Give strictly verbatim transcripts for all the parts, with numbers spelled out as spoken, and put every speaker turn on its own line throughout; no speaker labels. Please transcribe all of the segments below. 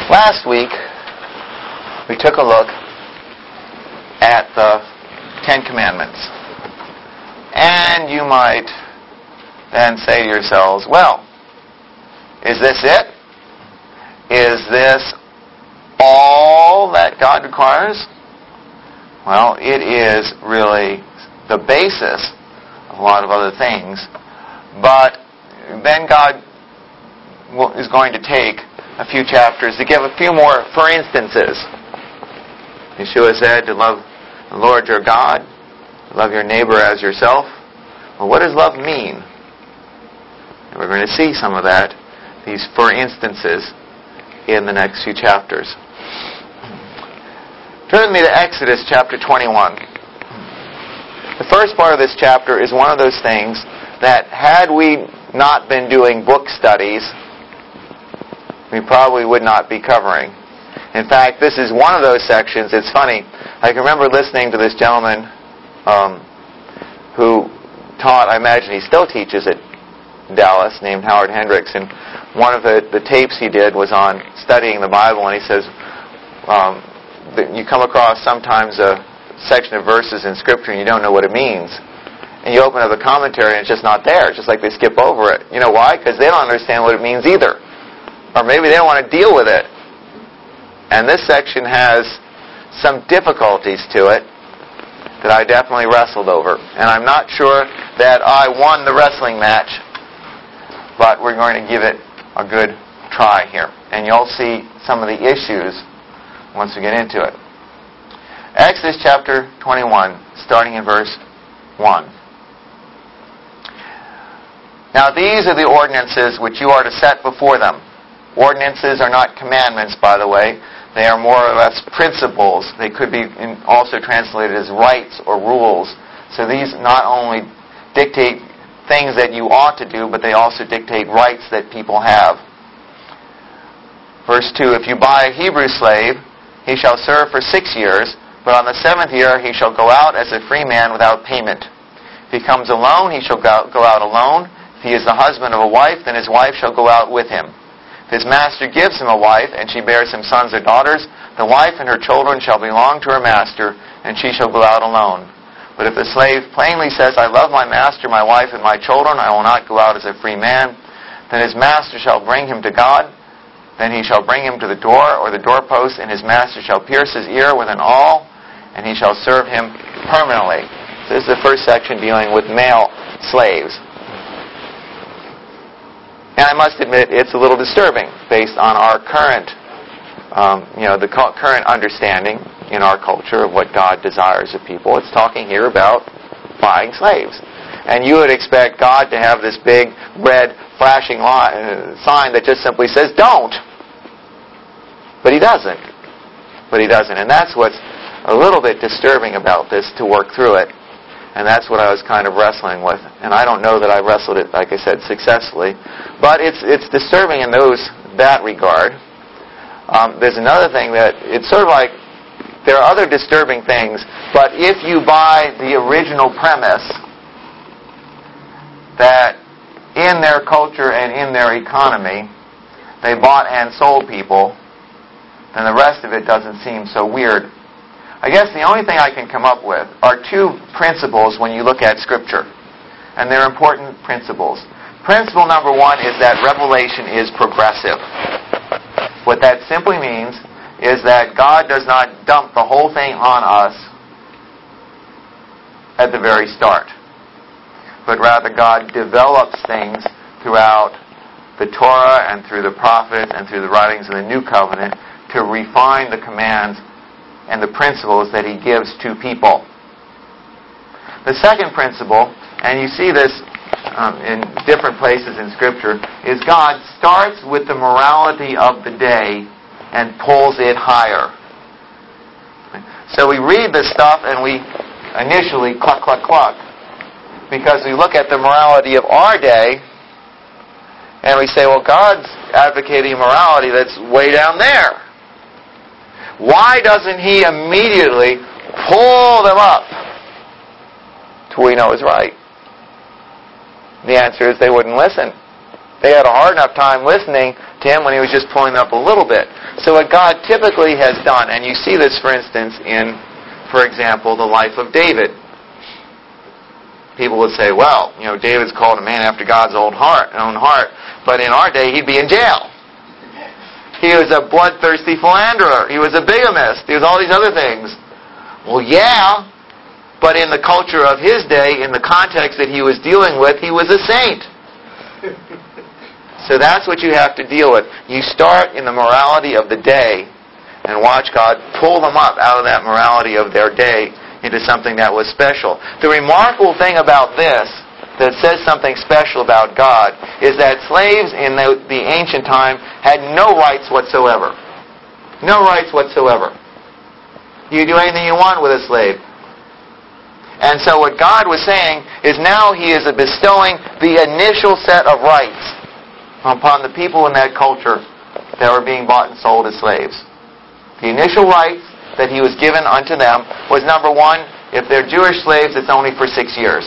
Last week, we took a look at the Ten Commandments. And you might then say to yourselves, well, is this it? Is this all that God requires? Well, it is really the basis of a lot of other things. But then God will, is going to take a few chapters to give a few more for instances. Yeshua said to love the Lord your God, to love your neighbor as yourself. Well, what does love mean? And we're going to see some of that, these for instances, in the next few chapters. Turn with me to Exodus chapter twenty-one. The first part of this chapter is one of those things that had we not been doing book studies, we probably would not be covering. In fact, this is one of those sections. It's funny. I can remember listening to this gentleman um, who taught, I imagine he still teaches at Dallas, named Howard Hendricks. And one of the, the tapes he did was on studying the Bible. And he says, um, that you come across sometimes a section of verses in Scripture and you don't know what it means. And you open up a commentary and it's just not there. It's just like they skip over it. You know why? Because they don't understand what it means either. Or maybe they don't want to deal with it. And this section has some difficulties to it that I definitely wrestled over. And I'm not sure that I won the wrestling match, but we're going to give it a good try here. And you'll see some of the issues once we get into it. Exodus chapter twenty-one, starting in verse one. Now these are the ordinances which you are to set before them. Ordinances are not commandments, by the way. They are more or less principles. They could be also translated as rights or rules. So these not only dictate things that you ought to do, but they also dictate rights that people have. Verse two, if you buy a Hebrew slave, he shall serve for six years, but on the seventh year he shall go out as a free man without payment. If he comes alone, he shall go out alone. If he is the husband of a wife, then his wife shall go out with him. If his master gives him a wife, and she bears him sons or daughters, the wife and her children shall belong to her master, and she shall go out alone. But if the slave plainly says, I love my master, my wife, and my children, I will not go out as a free man, then his master shall bring him to God. Then he shall bring him to the door or the doorpost, and his master shall pierce his ear with an awl, and he shall serve him permanently. So this is the first section dealing with male slaves. And I must admit, it's a little disturbing based on our current, um, you know, the cu- current understanding in our culture of what God desires of people. It's talking here about buying slaves. And you would expect God to have this big, red, flashing li- uh, sign that just simply says, don't. But He doesn't. But He doesn't. And that's what's a little bit disturbing about this, to work through it. And that's what I was kind of wrestling with. And I don't know that I wrestled it, like I said, successfully. But it's it's disturbing in those that regard. Um, there's another thing that it's sort of like there are other disturbing things, but if you buy the original premise that in their culture and in their economy they bought and sold people, then the rest of it doesn't seem so weird. I guess the only thing I can come up with are two principles when you look at Scripture. And they're important principles. Principle number one is that revelation is progressive. What that simply means is that God does not dump the whole thing on us at the very start. But rather God develops things throughout the Torah and through the prophets and through the writings of the New Covenant to refine the commands and the principles that He gives to people. The second principle, and you see this um, in different places in Scripture, is God starts with the morality of the day and pulls it higher. So we read this stuff and we initially cluck, cluck, cluck, because we look at the morality of our day and we say, well, God's advocating morality that's way down there. Why doesn't He immediately pull them up to what we know is right? The answer is they wouldn't listen. They had a hard enough time listening to him when he was just pulling them up a little bit. So what God typically has done, and you see this, for instance, in, for example, the life of David. People would say, well, you know, David's called a man after God's own heart, own heart, but in our day he'd be in jail. He was a bloodthirsty philanderer. He was a bigamist. He was all these other things. Well, yeah, but in the culture of his day, in the context that he was dealing with, he was a saint. So that's what you have to deal with. You start in the morality of the day and watch God pull them up out of that morality of their day into something that was special. The remarkable thing about this that says something special about God is that slaves in the, the ancient time had no rights whatsoever. No rights whatsoever. You do anything you want with a slave. And so what God was saying is now He is bestowing the initial set of rights upon the people in that culture that were being bought and sold as slaves. The initial rights that He was given unto them was, number one, if they're Jewish slaves, it's only for six years.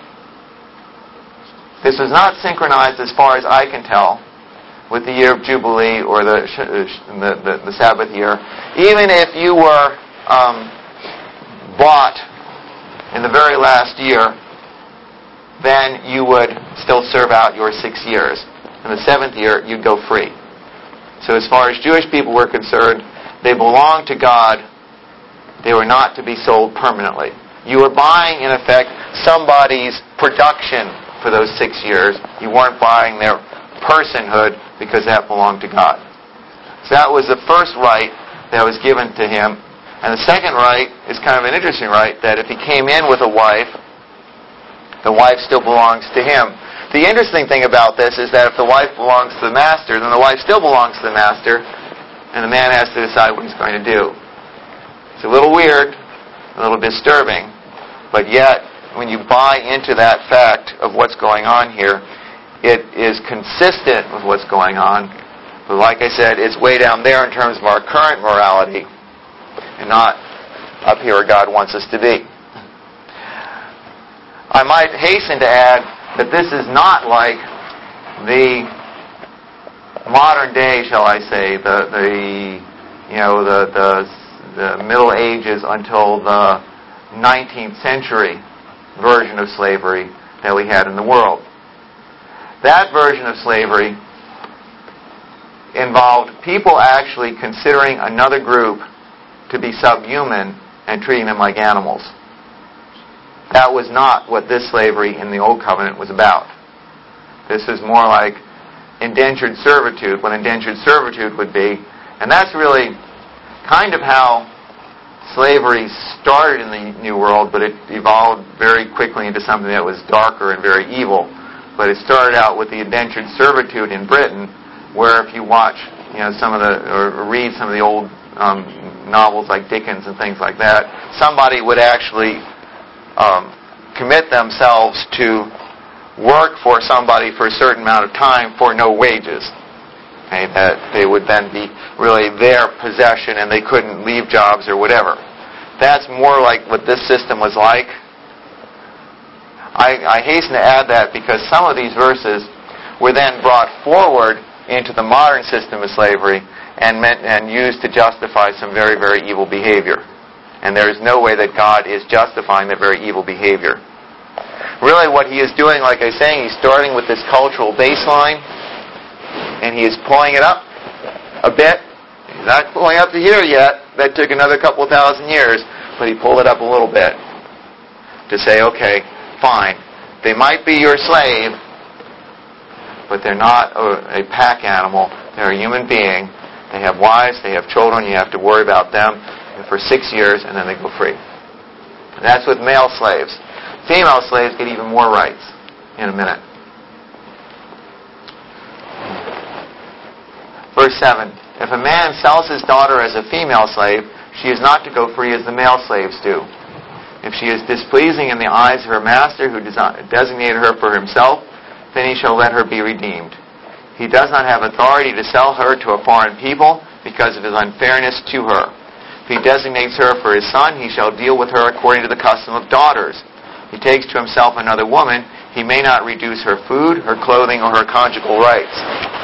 This was not synchronized, as far as I can tell, with the year of Jubilee or the the, the, the Sabbath year. Even if you were um, bought in the very last year, then you would still serve out your six years. In the seventh year, you'd go free. So as far as Jewish people were concerned, they belonged to God. They were not to be sold permanently. You were buying, in effect, somebody's production for those six years. You weren't buying their personhood because that belonged to God. So that was the first right that was given to him. And the second right is kind of an interesting right, that if he came in with a wife, the wife still belongs to him. The interesting thing about this is that if the wife belongs to the master, then the wife still belongs to the master, and the man has to decide what he's going to do. It's a little weird, a little disturbing, but yet when you buy into that fact of what's going on here, it is consistent with what's going on. But like I said, it's way down there in terms of our current morality and not up here where God wants us to be. I might hasten to add that this is not like the modern day, shall I say, the the you know the the the Middle Ages until the nineteenth century version of slavery that we had in the world. That version of slavery involved people actually considering another group to be subhuman and treating them like animals. That was not what this slavery in the Old Covenant was about. This is more like indentured servitude, what indentured servitude would be. And that's really kind of how slavery started in the New World, but it evolved very quickly into something that was darker and very evil. But it started out with the indentured servitude in Britain, where if you watch, you know, some of the, or read some of the old um, novels like Dickens and things like that, somebody would actually um, commit themselves to work for somebody for a certain amount of time for no wages. Okay, that they would then be really their possession and they couldn't leave jobs or whatever. That's more like what this system was like. I, I hasten to add that because some of these verses were then brought forward into the modern system of slavery and meant and used to justify some very, very evil behavior. And there is no way that God is justifying that very evil behavior. Really what he is doing, like I was saying, he's starting with this cultural baseline and he is pulling it up a bit. He's not pulling up to here yet. That took another couple of thousand years, but he pulled it up a little bit to say, okay, fine. They might be your slave, but they're not a, a pack animal. They're a human being. They have wives, they have children. You have to worry about them for six years, and then they go free. That's with male slaves. Female slaves get even more rights in a minute. Verse seven. If a man sells his daughter as a female slave, she is not to go free as the male slaves do. If she is displeasing in the eyes of her master, who designated her for himself, then he shall let her be redeemed. He does not have authority to sell her to a foreign people because of his unfairness to her. If he designates her for his son, he shall deal with her according to the custom of daughters. If he takes to himself another woman, he may not reduce her food, her clothing, or her conjugal rights.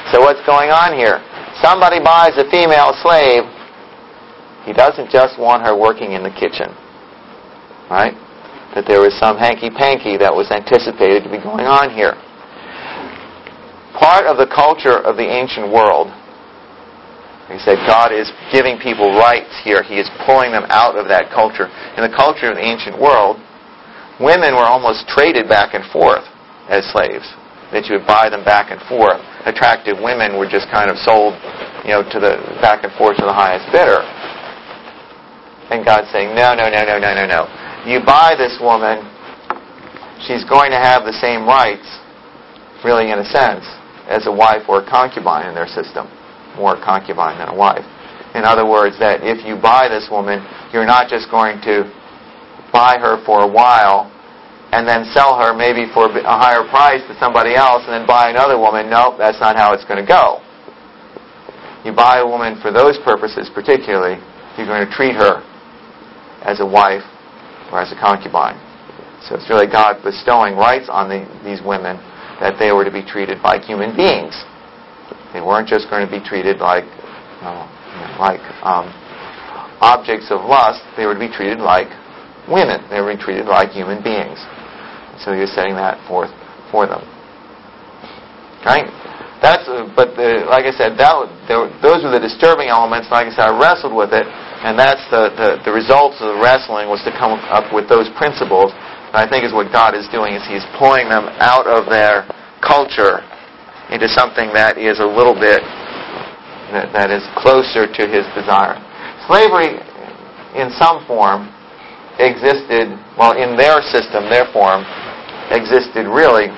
So what's going on here? Somebody buys a female slave. He doesn't just want her working in the kitchen. Right? That there was some hanky-panky that was anticipated to be going on here. Part of the culture of the ancient world, he said God is giving people rights here. He is pulling them out of that culture. In the culture of the ancient world, women were almost traded back and forth as slaves. That you would buy them back and forth. Attractive women were just kind of sold, you know, to the back and forth to the highest bidder. And God's saying, no, no, no, no, no, no, no. You buy this woman, she's going to have the same rights, really in a sense, as a wife or a concubine in their system. More a concubine than a wife. In other words, that if you buy this woman, you're not just going to buy her for a while and then sell her maybe for a higher price to somebody else and then buy another woman. Nope, that's not how it's going to go. You buy a woman for those purposes particularly, you're going to treat her as a wife or as a concubine. So it's really God bestowing rights on the, these women that they were to be treated like human beings. They weren't just going to be treated like uh, like um, objects of lust. They were to be treated like women. They were to be treated like human beings. So he was setting that forth for them. Okay? That's, uh, but the, like I said, that there, those were the disturbing elements. Like I said, I wrestled with it, and that's the, the, the results of the wrestling was to come up with those principles. And I think is what God is doing is He's pulling them out of their culture into something that is a little bit that, that is closer to His desire. Slavery, in some form, existed, well, in their system, their form, existed really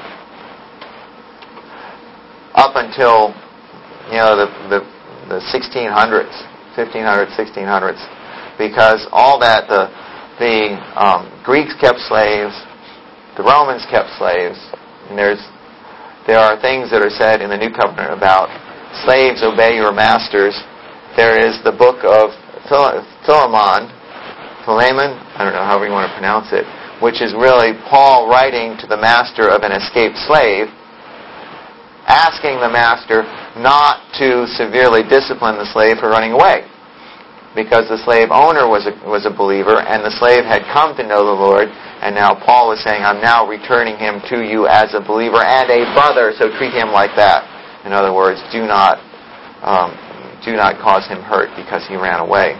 up until, you know, the, the, the sixteen hundreds, fifteen hundreds, sixteen hundreds, because all that, the, the um, Greeks kept slaves, the Romans kept slaves, and there's There are things that are said in the New Covenant about slaves obey your masters. There is the book of Philemon, Philemon, I don't know however you want to pronounce it, which is really Paul writing to the master of an escaped slave, asking the master not to severely discipline the slave for running away. Because the slave owner was a, was a believer, and the slave had come to know the Lord, and now Paul was saying, I'm now returning him to you as a believer and a brother, so treat him like that. In other words, do not um, do not cause him hurt because he ran away.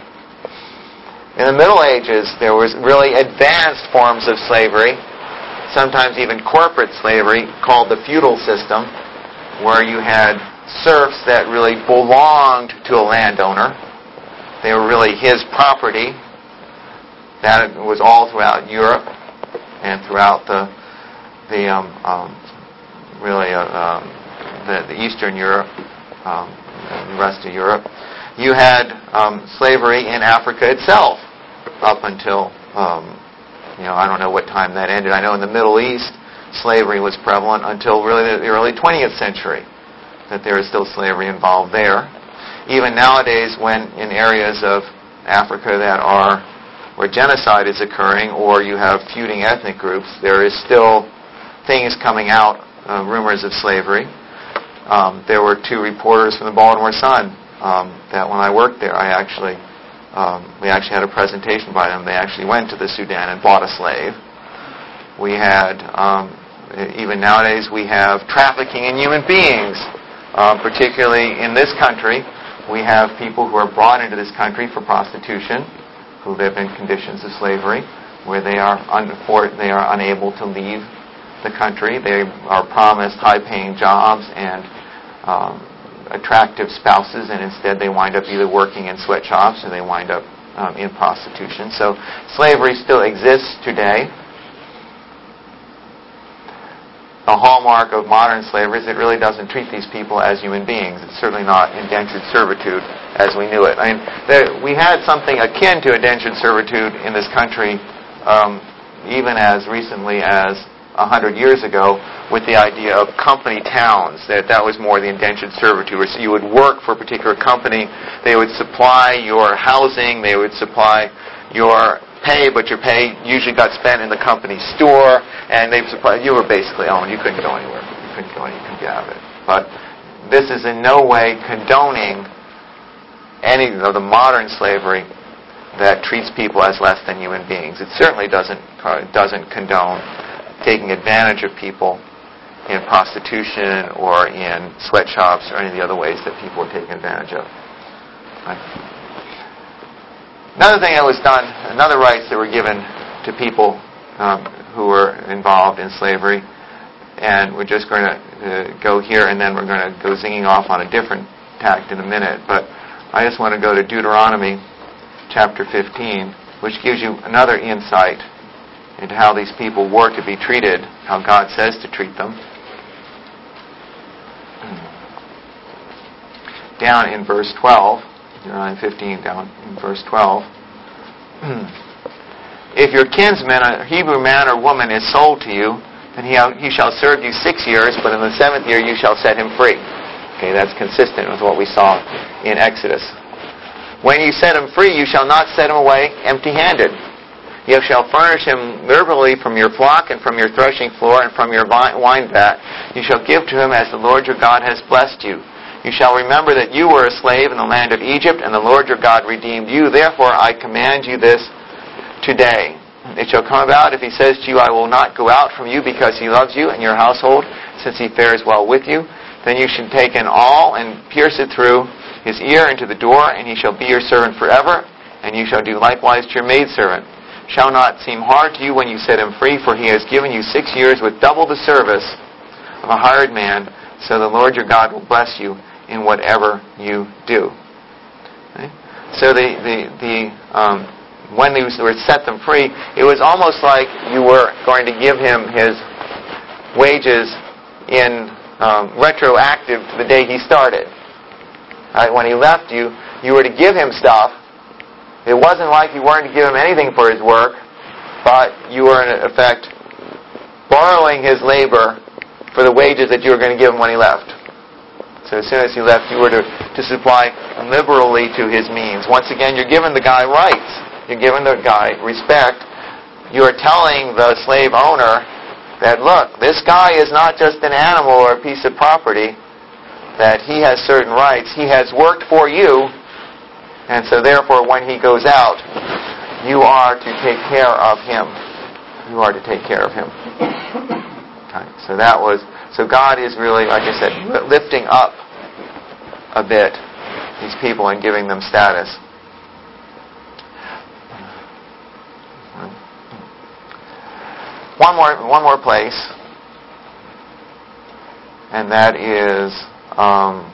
In the Middle Ages, there was really advanced forms of slavery, sometimes even corporate slavery, called the feudal system, where you had serfs that really belonged to a landowner. They were really his property. That was all throughout Europe and throughout the the um, um, really uh, um, the, the Eastern Europe, um, and the rest of Europe. You had um, slavery in Africa itself up until um, you know I don't know what time that ended. I know in the Middle East slavery was prevalent until really the early twentieth century. That there is still slavery involved there. Even nowadays, when in areas of Africa that are where genocide is occurring, or you have feuding ethnic groups, there is still things coming out, uh, rumors of slavery. Um, there were two reporters from the Baltimore Sun um, that when I worked there, I actually um, we actually had a presentation by them. They actually went to the Sudan and bought a slave. We had um, even nowadays we have trafficking in human beings, uh, particularly in this country. We have people who are brought into this country for prostitution, who live in conditions of slavery, where they are un- they are unable to leave the country. They are promised high-paying jobs and um, attractive spouses, and instead they wind up either working in sweatshops or they wind up um, in prostitution. So slavery still exists today. A hallmark of modern slavery is it really doesn't treat these people as human beings. It's certainly not indentured servitude as we knew it. I mean, there, we had something akin to indentured servitude in this country um, even as recently as a hundred years ago with the idea of company towns, that that was more the indentured servitude. So you would work for a particular company, they would supply your housing, they would supply your pay, but your pay usually got spent in the company store, and they supplied, you were basically owned. You couldn't go anywhere. You couldn't go anywhere. You couldn't get out of it. But this is in no way condoning any of the modern slavery that treats people as less than human beings. It certainly doesn't uh, doesn't condone taking advantage of people in prostitution or in sweatshops or any of the other ways that people are taken advantage of. Right. Another thing that was done, another rights that were given to people um, who were involved in slavery, and we're just going to uh, go here and then we're going to go zinging off on a different tact in a minute, but I just want to go to Deuteronomy chapter fifteen, which gives you another insight into how these people were to be treated, how God says to treat them. Down in verse twelve, Deuteronomy fifteen, down in verse twelve. If your kinsman, a Hebrew man or woman, is sold to you, then he, he shall serve you six years, but in the seventh year you shall set him free. Okay, that's consistent with what we saw in Exodus. When you set him free, you shall not set him away empty-handed. You shall furnish him liberally from your flock and from your threshing floor and from your wine vat. You shall give to him as the Lord your God has blessed you. You shall remember that you were a slave in the land of Egypt, and the Lord your God redeemed you. Therefore I command you this today. It shall come about, if he says to you, I will not go out from you because he loves you and your household, since he fares well with you, then you should take an awl and pierce it through his ear into the door, and he shall be your servant forever, and you shall do likewise to your maidservant. Shall not seem hard to you when you set him free, for he has given you six years with double the service of a hired man, so the Lord your God will bless you in whatever you do. Okay? So the the the um, when they were set them free, it was almost like you were going to give him his wages in um, retroactive to the day he started. Right? When he left you, you were to give him stuff. It wasn't like you weren't to give him anything for his work, but you were in effect borrowing his labor for the wages that you were going to give him when he left. So as soon as he left, you were to, to supply liberally to his means. Once again, you're giving the guy rights. You're giving the guy respect. You're telling the slave owner that, look, this guy is not just an animal or a piece of property, that he has certain rights. He has worked for you, and so therefore when he goes out, you are to take care of him. You are to take care of him. Okay. So that was, so God is really, like I said, lifting up a bit these people and giving them status. One more, one more place, and that is um,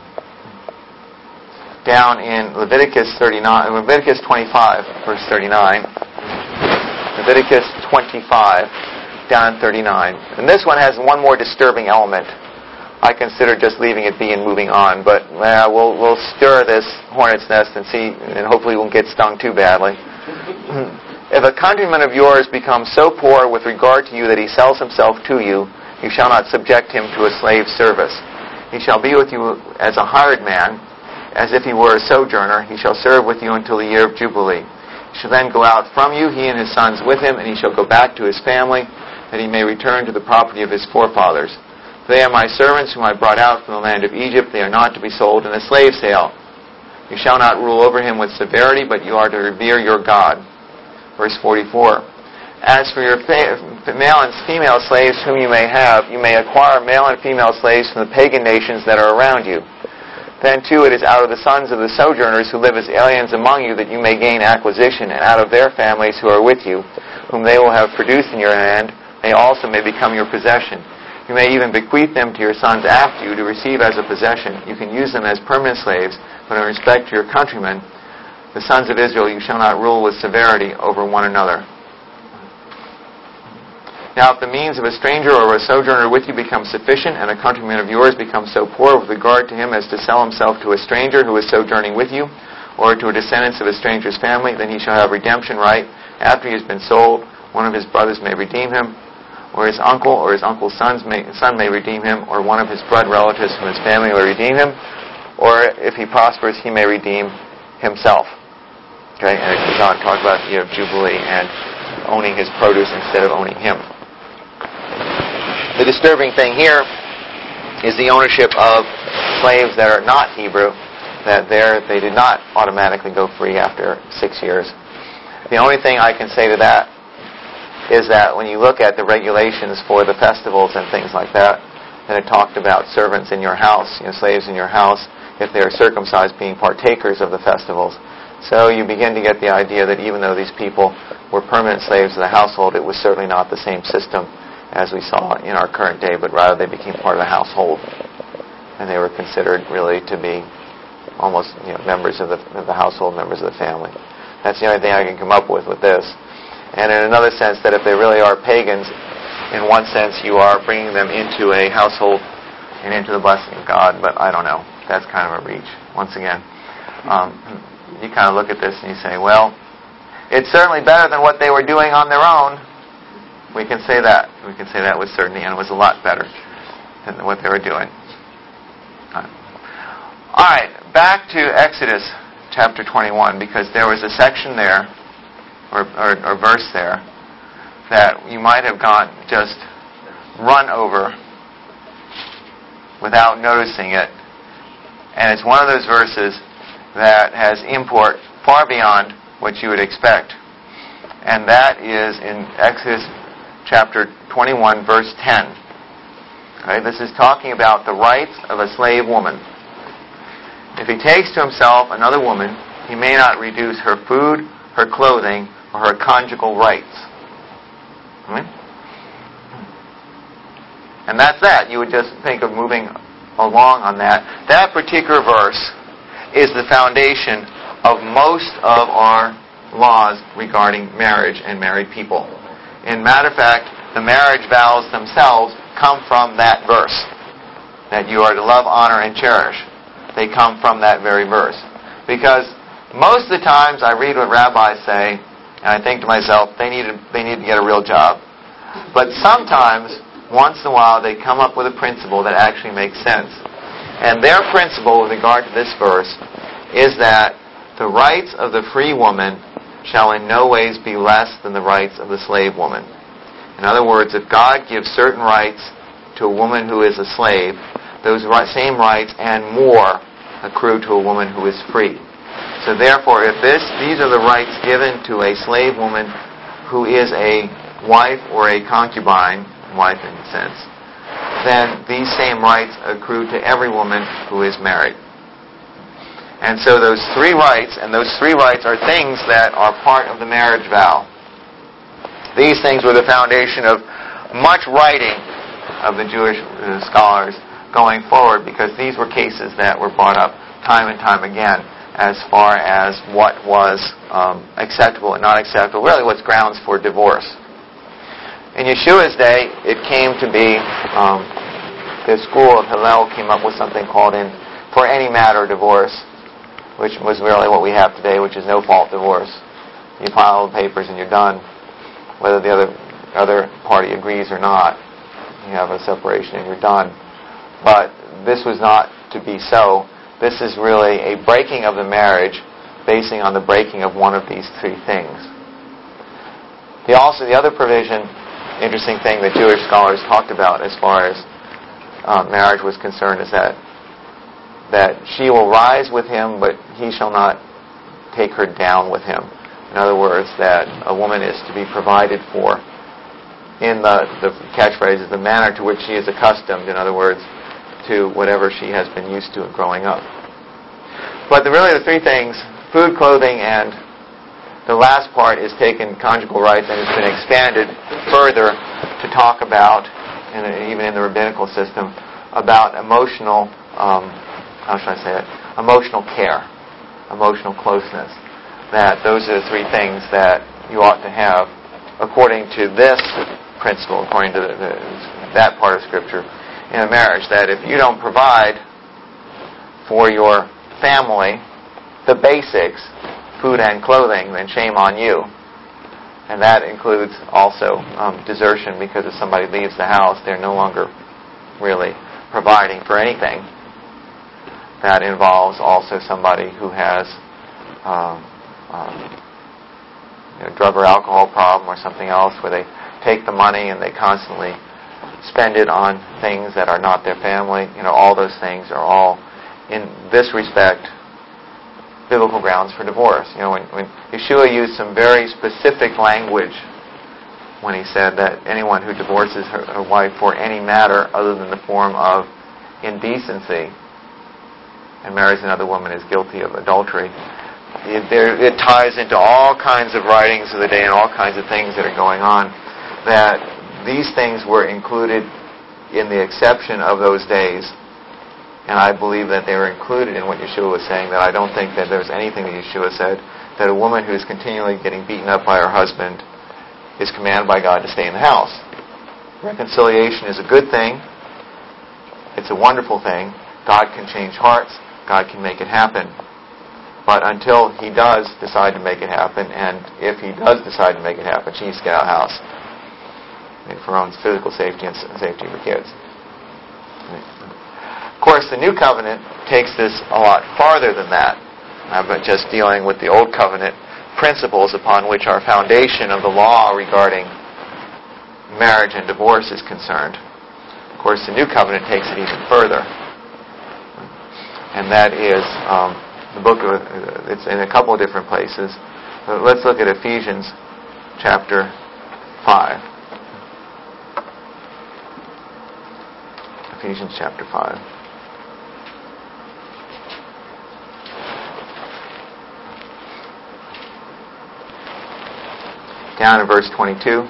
down in Leviticus thirty-nine, Leviticus twenty-five, verse thirty-nine. Leviticus twenty-five, down in thirty-nine, and this one has one more disturbing element. I consider just leaving it be and moving on, but uh, we'll we'll stir this hornet's nest and see, and hopefully we won't get stung too badly. If a countryman of yours becomes so poor with regard to you that he sells himself to you, you shall not subject him to a slave service. He shall be with you as a hired man, as if he were a sojourner. He shall serve with you until the year of Jubilee. He shall then go out from you, he and his sons with him, and he shall go back to his family, that he may return to the property of his forefathers. They are my servants whom I brought out from the land of Egypt. They are not to be sold in a slave sale. You shall not rule over him with severity, but you are to revere your God. Verse forty-four. As for your fa- male and female slaves whom you may have, you may acquire male and female slaves from the pagan nations that are around you. Then too it is out of the sons of the sojourners who live as aliens among you that you may gain acquisition, and out of their families who are with you, whom they will have produced in your hand, they also may become your possession. You may even bequeath them to your sons after you to receive as a possession. You can use them as permanent slaves, but in respect to your countrymen, the sons of Israel, you shall not rule with severity over one another. Now, if the means of a stranger or a sojourner with you become sufficient, and a countryman of yours becomes so poor with regard to him as to sell himself to a stranger who is sojourning with you, or to a descendant of a stranger's family, then he shall have redemption right. After he has been sold, one of his brothers may redeem him, or his uncle or his uncle's sons may, son may redeem him, or one of his blood relatives from his family may redeem him, or if he prospers, he may redeem himself. Okay, and it goes on to talk about the year of Jubilee and owning his produce instead of owning him. The disturbing thing here is the ownership of slaves that are not Hebrew, that they're, they did not automatically go free after six years. The only thing I can say to that is that when you look at the regulations for the festivals and things like that, and it talked about servants in your house, you know, slaves in your house, if they are circumcised, being partakers of the festivals. So you begin to get the idea that even though these people were permanent slaves of the household, it was certainly not the same system as we saw in our current day, but rather they became part of the household. And they were considered really to be almost, you know, members of the, of the household, members of the family. That's the only thing I can come up with with this. And in another sense, that if they really are pagans, in one sense you are bringing them into a household and into the blessing of God, but I don't know. That's kind of a reach. Once again, um, you kind of look at this and you say, well, it's certainly better than what they were doing on their own. We can say that. We can say that with certainty, and it was a lot better than what they were doing. All right, back to Exodus chapter twenty-one, because there was a section there, or, or, or verse there, that you might have got just run over without noticing it. And it's one of those verses that has import far beyond what you would expect. And that is in Exodus chapter twenty-one, verse ten. Okay, this is talking about the rights of a slave woman. If he takes to himself another woman, he may not reduce her food, her clothing, or her conjugal rights. Okay? And that's that. You would just think of moving along on that. That particular verse is the foundation of most of our laws regarding marriage and married people. In matter of fact, the marriage vows themselves come from that verse, that you are to love, honor, and cherish. They come from that very verse. Because most of the times I read what rabbis say, and I think to myself, they need to, they need to get a real job. But sometimes, once in a while, they come up with a principle that actually makes sense. And their principle with regard to this verse is that the rights of the free woman shall in no ways be less than the rights of the slave woman. In other words, if God gives certain rights to a woman who is a slave, those same rights and more accrue to a woman who is free. So therefore, if this, these are the rights given to a slave woman who is a wife or a concubine, wife in a sense, then these same rights accrue to every woman who is married. And so those three rights, and those three rights are things that are part of the marriage vow. These things were the foundation of much writing of the Jewish uh, scholars going forward, because these were cases that were brought up time and time again as far as what was um, acceptable and not acceptable, really what's grounds for divorce. In Yeshua's day, it came to be, um, the school of Hillel came up with something called in for any matter divorce, which was really what we have today, which is no-fault divorce. You file the papers and you're done. Whether the other other party agrees or not, you have a separation and you're done. But this was not to be so. This is really a breaking of the marriage basing on the breaking of one of these three things. The also the other provision, interesting thing that Jewish scholars talked about as far as uh, marriage was concerned, is that that she will rise with him, but he shall not take her down with him. In other words, that a woman is to be provided for in the, the catchphrase is the manner to which she is accustomed, in other words, to whatever she has been used to growing up. But the, really the three things, food, clothing, and the last part is taken conjugal rights, and it's been expanded further to talk about, and even in the rabbinical system, about emotional, um, how should I say it, emotional care, emotional closeness. That those are the three things that you ought to have according to this principle, according to the, the, that part of Scripture in a marriage, that if you don't provide for your family the basics, food and clothing, then shame on you. And that includes also um, desertion, because if somebody leaves the house, they're no longer really providing for anything. That involves also somebody who has um, um, you know, drug or alcohol problem or something else, where they take the money and they constantly spend it on things that are not their family. You know, all those things are all in this respect, biblical grounds for divorce. You know, when, when Yeshua used some very specific language when he said that anyone who divorces her, her wife for any matter other than the form of indecency and marries another woman is guilty of adultery. It, there, it ties into all kinds of writings of the day and all kinds of things that are going on, that these things were included in the exception of those days. And I believe that they were included in what Yeshua was saying, that I don't think that there's anything that Yeshua said that a woman who is continually getting beaten up by her husband is commanded by God to stay in the house. Reconciliation is a good thing. It's a wonderful thing. God can change hearts. God can make it happen. But until He does decide to make it happen, and if He does decide to make it happen, she needs to get out of the house for her own physical safety and safety of her kids. Of course, the New Covenant takes this a lot farther than that. I'm just dealing with the Old Covenant principles upon which our foundation of the law regarding marriage and divorce is concerned. Of course, the New Covenant takes it even further. And that is um, the book of, it's in a couple of different places. Let's look at Ephesians chapter five. Ephesians chapter five. Down in verse twenty-two.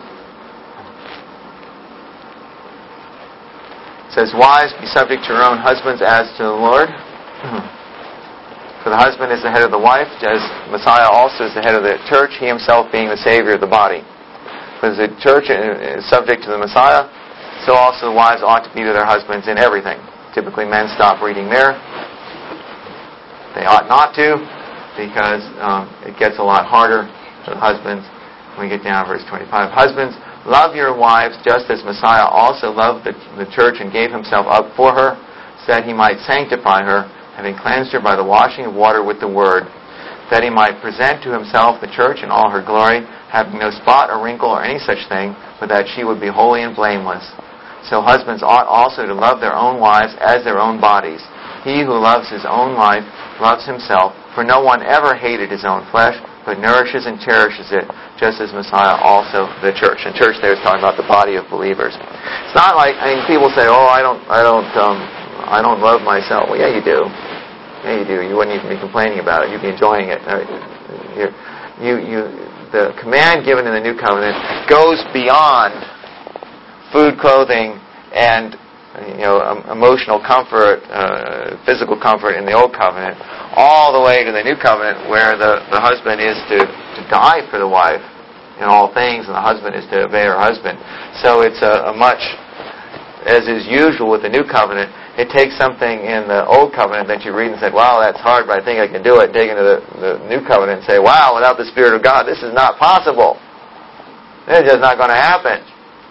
It says, "Wives, be subject to your own husbands as to the Lord. For the husband is the head of the wife, as Messiah also is the head of the church, He Himself being the Savior of the body. For as the church is subject to the Messiah, so also the wives ought to be to their husbands in everything." Typically men stop reading there. They ought not to, because um, it gets a lot harder for the husbands when we get down to verse twenty-five. "Husbands, love your wives, just as Messiah also loved the, the church and gave Himself up for her, so that He might sanctify her, having cleansed her by the washing of water with the word, that He might present to Himself the church in all her glory, having no spot or wrinkle or any such thing, but that she would be holy and blameless. So husbands ought also to love their own wives as their own bodies. He who loves his own life loves himself, for no one ever hated his own flesh, but nourishes and cherishes it, just as Messiah also the church." And church there is talking about the body of believers. It's not like, I mean, people say, "Oh, I don't, I don't, um, I don't love myself." Well, yeah, you do. Yeah, you do. You wouldn't even be complaining about it. You'd be enjoying it. You're, you, you, the command given in the New Covenant goes beyond food, clothing, and you know, um, emotional comfort, uh, physical comfort in the Old Covenant, all the way to the New Covenant, where the, the husband is to, to die for the wife in all things, and the husband is to obey her husband. So it's a, a much, as is usual with the New Covenant, it takes something in the Old Covenant that you read and say, "Wow, that's hard, but I think I can do it." Take it into the, the New Covenant and say, "Wow, without the Spirit of God, this is not possible. This is just not going to happen."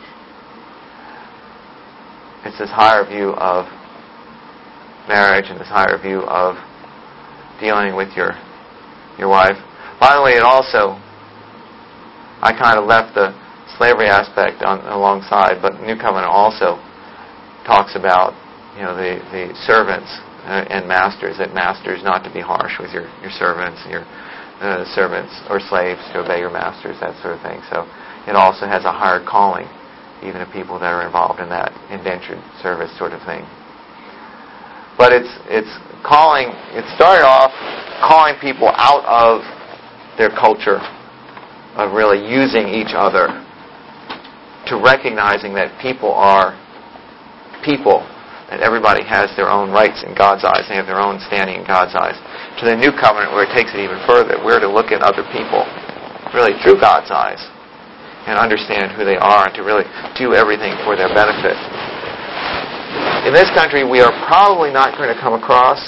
It's this higher view of marriage and this higher view of dealing with your your wife. By the way, it also, I kind of left the slavery aspect on alongside, but New Covenant also talks about, you know, the, the servants uh, and masters, that masters not to be harsh with your, your servants, your uh, servants or slaves to obey your masters, that sort of thing. So it also has a higher calling, even to people that are involved in that indentured service sort of thing. But it's it's calling, it started off calling people out of their culture of really using each other, to recognizing that people are people, that everybody has their own rights in God's eyes, they have their own standing in God's eyes. To the New Covenant, where it takes it even further, we're to look at other people really through God's eyes and understand who they are and to really do everything for their benefit. In this country, we are probably not going to come across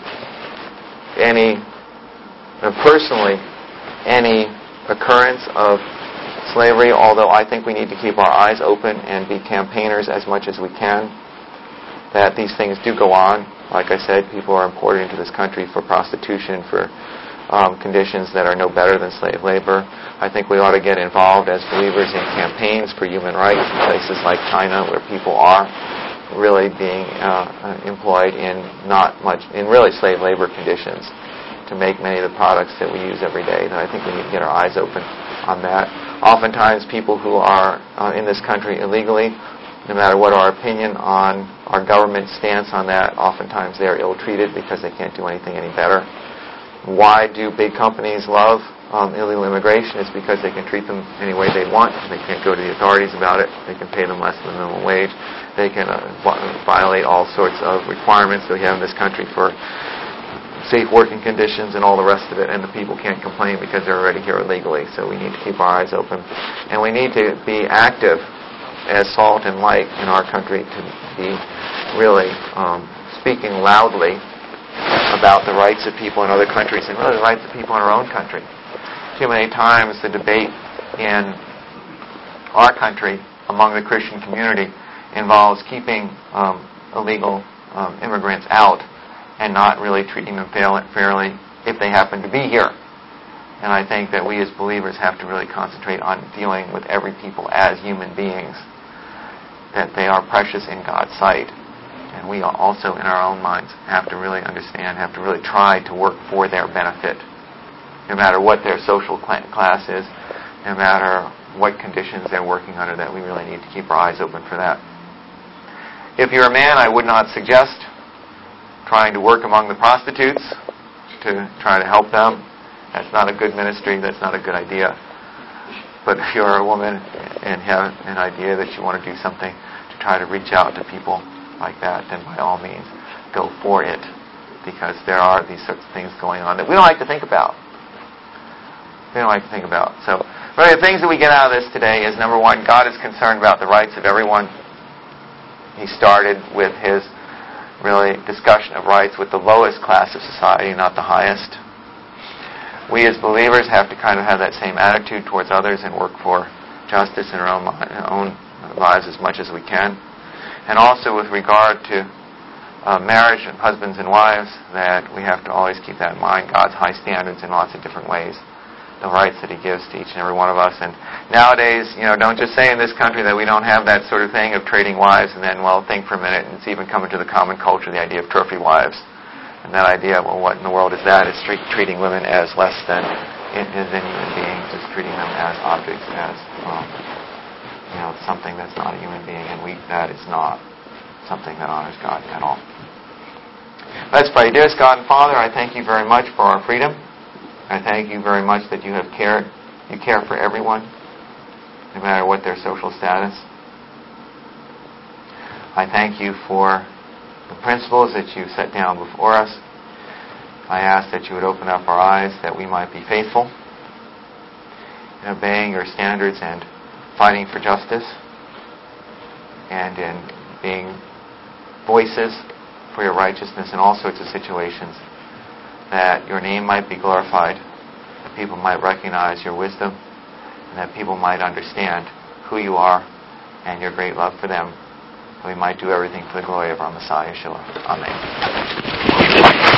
any, personally, any occurrence of slavery, although I think we need to keep our eyes open and be campaigners as much as we can, that these things do go on. Like I said, people are imported into this country for prostitution, for um, conditions that are no better than slave labor. I think we ought to get involved as believers in campaigns for human rights in places like China, where people are really being uh, employed in not much, in really slave labor conditions to make many of the products that we use every day. And I think we need to get our eyes open on that. Oftentimes people who are uh, in this country illegally, no matter what our opinion on our government stance on that, oftentimes they are ill-treated because they can't do anything any better. Why do big companies love um, illegal immigration? It's because they can treat them any way they want. They can't go to the authorities about it. They can pay them less than the minimum wage. They can uh, violate all sorts of requirements that we have in this country for safe working conditions and all the rest of it, and the people can't complain because they're already here illegally. So we need to keep our eyes open. And we need to be active as salt and light in our country, to be really um, speaking loudly about the rights of people in other countries and really the rights of people in our own country. Too many times the debate in our country among the Christian community involves keeping um, illegal um, immigrants out and not really treating them fairly if they happen to be here. And I think that we as believers have to really concentrate on dealing with every people as human beings, that they are precious in God's sight. And we also, in our own minds, have to really understand, have to really try to work for their benefit, no matter what their social class is, no matter what conditions they're working under, that we really need to keep our eyes open for that. If you're a man, I would not suggest trying to work among the prostitutes to try to help them. That's not a good ministry. That's not a good idea. But if you're a woman and have an idea that you want to do something to try to reach out to people like that, then by all means, go for it. Because there are these sorts of things going on that we don't like to think about. We don't like to think about. So, really, the things that we get out of this today is, number one, God is concerned about the rights of everyone. He started with his really discussion of rights with the lowest class of society, not the highest. We as believers have to kind of have that same attitude towards others and work for justice in our own, own lives as much as we can. And also with regard to uh, marriage and husbands and wives, that we have to always keep that in mind, God's high standards in lots of different ways, the rights that he gives to each and every one of us. And nowadays, you know, don't just say in this country that we don't have that sort of thing of trading wives, and then, well, think for a minute, and it's even come into the common culture, the idea of trophy wives. And that idea, well, what in the world is that? It's treat, treating women as less than, than human beings, just treating them as objects, as, um, you know, something that's not a human being, and we, that is not something that honors God at all. Let's pray. Dearest God and Father, I thank you very much for our freedom. I thank you very much that you have cared, you care for everyone, no matter what their social status. I thank you for the principles that you set down before us. I ask that you would open up our eyes that we might be faithful in obeying your standards and fighting for justice, and in being voices for your righteousness in all sorts of situations, that your name might be glorified, that people might recognize your wisdom, and that people might understand who you are and your great love for them. We might do everything for the glory of our Messiah, Yeshua. Amen.